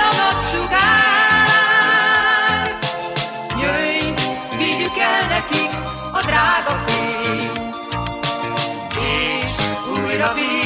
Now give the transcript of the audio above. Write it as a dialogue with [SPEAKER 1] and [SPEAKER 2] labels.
[SPEAKER 1] napsugár. Jöjj, vigyük el nekik a drága fényt, és újra